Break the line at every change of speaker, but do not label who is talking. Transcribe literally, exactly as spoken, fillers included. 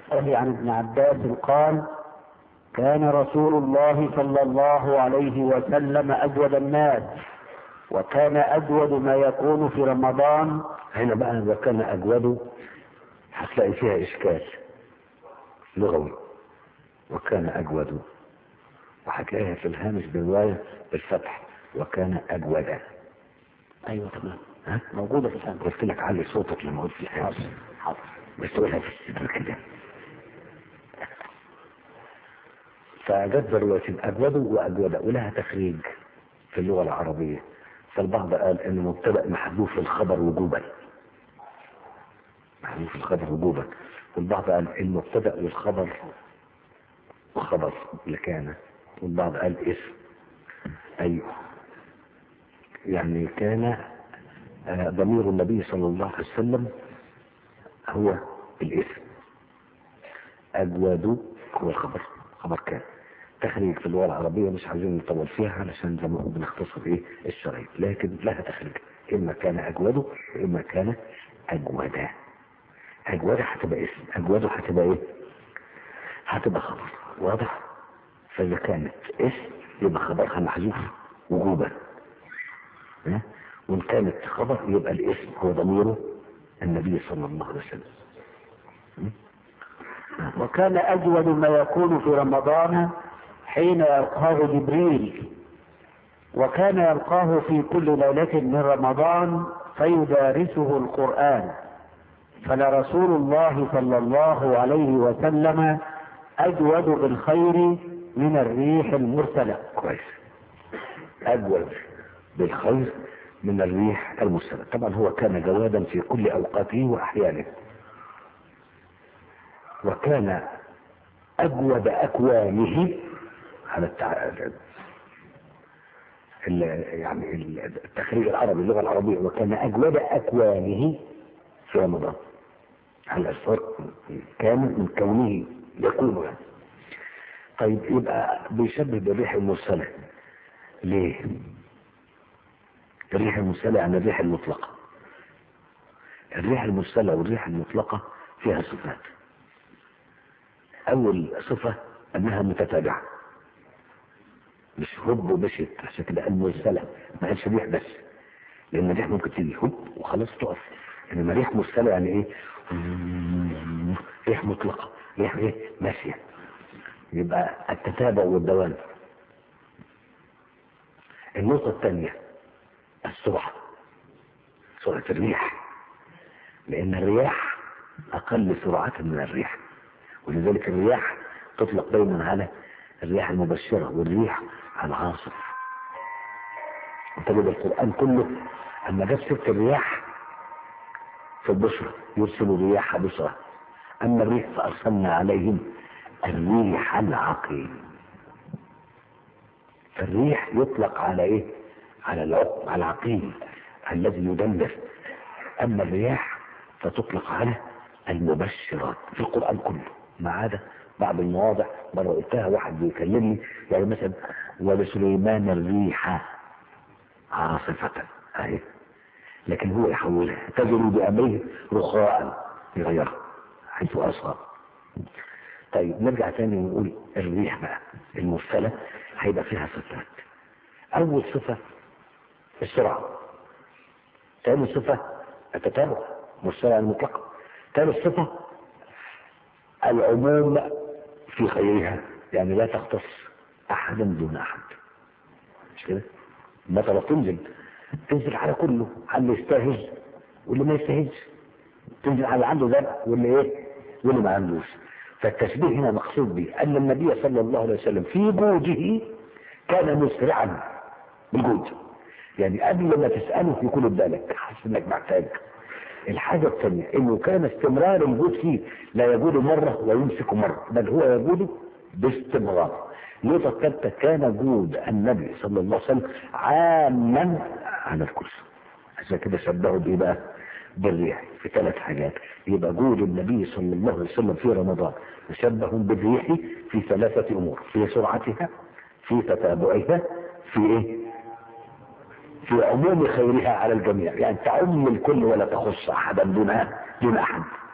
أبي عن ابن عباس قال: كان رسول الله صلى الله عليه وسلم أجود الناس، وكان أجود ما يكون في رمضان.
هنا بقى وكان أجود هتلاقي فيها إشكال لغوي، وكان أجود، وهتلاقيها في الهامش بالرواية بالفتح وكان أجودا.
أيوة تمام،
ها
موجودة في الهامش.
قلت لك علي صوتك لما قلت لي حاجة،
حاضر
بس تقولها في السر كده. فجد رواية أجود وأجود ولها تخريج في اللغة العربية، فالبعض قال إن مبتدأ محذوف الخبر وجوبا، محذوف الخبر وجوبا، والبعض قال المبتدأ والخبر وخبر لكان، والبعض قال اسم، أيوه يعني كان ضمير النبي صلى الله عليه وسلم هو الاسم، أجود هو الخبر، خبر كان. تخريج في اللغة العربية مش عايزين نطول فيها علشان زي ما بنختصر ايه الشرعي، لكن لها تخريج، اما كان اجوده واما كان اجودا. اجوده هتبقى اسم، اجوده هتبقى ايه؟ هتبقى خبر، واضح؟ فاذا كانت اسم يبقى خبرها محذوف وجوبا، وان كانت خبر يبقى الاسم هو ضميره النبي صلى الله عليه وسلم.
وكان أجود ما يكون في رمضان حين يلقاه جبريل، وكان يلقاه في كل ليلة من رمضان فيدارسه القرآن، فلرسول الله صلى الله عليه وسلم أجود بالخير من الريح المرسلة.
كويس، أجود بالخير من الريح المرسلة. طبعا هو كان جوادا في كل أوقاته وأحيانه، وكان أجود أكوانه على التع... ال... يعني التخريج العربي، اللغة العربية، وكان أجود أكوانه في رمضان على الفرق كان من كونه يكون يعني. طيب يبقى بيشبه بالريح المرسلة ليه؟ الريح المرسلة عن الريح المطلقة. الريح المرسلة والريح المطلقة فيها صفات. أول صفة أنها متتابعة، مش هب ومشيت، عشان كده قال مرسلة ما قالش ريح بس، لأن الريح ممكن تيجي هب وخلاص تقف، إنما ريح مرسلة يعني إيه؟ ريح مطلقة، ريح إيه؟ ماشية. يبقى التتابع والدوام. النقطة الثانية السرعة، سرعة الريح، لأن الرياح أقل سرعة من الريح، ولذلك الرياح تطلق دايما على الرياح المبشرة والريح العاصف. وتجد القرآن كله أما جاب سيرة الرياح في البشرى يرسل الرياح بشرى، أما الريح فأرسلنا عليهم الريح العقيم. فالريح يطلق على إيه؟ على العقم، على العقيم الذي يدمر. أما الرياح فتطلق على المبشرات في القرآن كله، ما عدا بعض المواضع مرة قلتها واحد بيكلمني يعني مثلا ولسليمان الريح عاصفة اهي، لكن هو يحولها تجري بأمره رخاء يغيرها حيث أصاب. طيب نرجع تاني ونقول الريح بقى المرسلة هيبقى فيها صفات. أول صفة السرعة، ثاني صفة التتابع مرسلة المطلقة، ثالث صفة العموم في خيرها، يعني لا تختص أحدا دون أحد، مش كده؟ مثلا تنزل تنزل على كله، على اللي يستاهل واللي ما يستاهلش، تنزل على اللي عنده ذنب واللي ايه واللي ما عندوش. فالتشبيه هنا مقصود به أن النبي صلى الله عليه وسلم في جوده كان مسرعا بالجود، يعني قبل ما تسأله يكون بالك حاسس انك محتاج. الحاجة الثانية انه كان استمرار الجود فيه، لا يجود مرة ويمسك مرة، بل هو يجود باستمرار. النقطة الثالثة كان جود النبي صلى الله عليه وسلم عاما على الكل، عشان كده شبهه بايه بقى؟ بالريح في ثلاث حاجات. يبقى جود النبي صلى الله عليه وسلم في رمضان مشبه بالريح في ثلاثة امور: في سرعتها، في تتابعها، في ايه؟ في عموم خيرها على الجميع، يعني تعم الكل ولا تخص احدا دون دون احد.